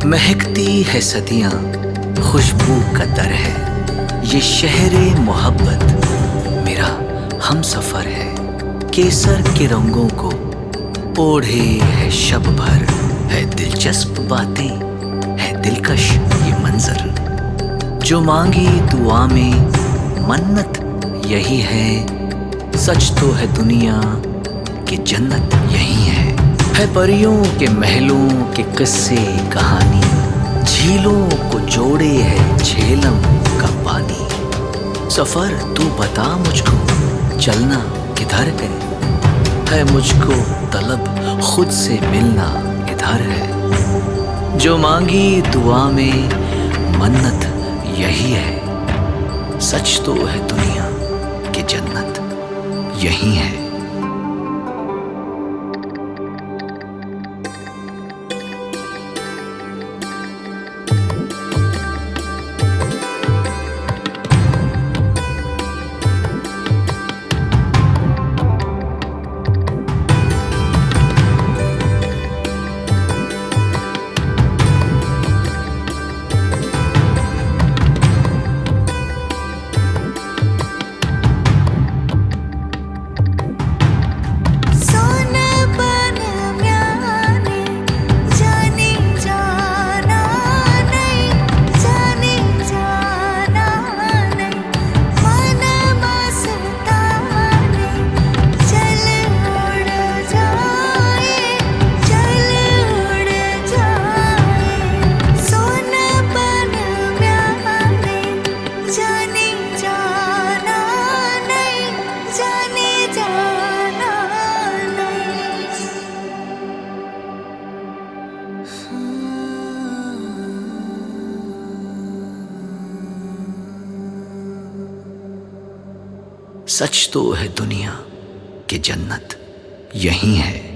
महकती है सदियां, खुशबू का दर है। ये शहरे मोहब्बत मेरा हम सफर है। केसर के रंगों को ओढ़े है शब भर। है दिलचस्प बातें, है दिलकश ये मंजर। जो मांगी दुआ में मन्नत यही है। सच तो है दुनिया कि जन्नत यही है परियों के महलों के किस्से कहानी। झीलों को जोड़े है झेलम का पानी। सफर तू बता मुझको चलना किधर है मुझको तलब खुद से मिलना इधर है। जो मांगी दुआ में मन्नत यही है। सच तो है दुनिया कि जन्नत यही है। सच तो है दुनिया कि जन्नत यही है।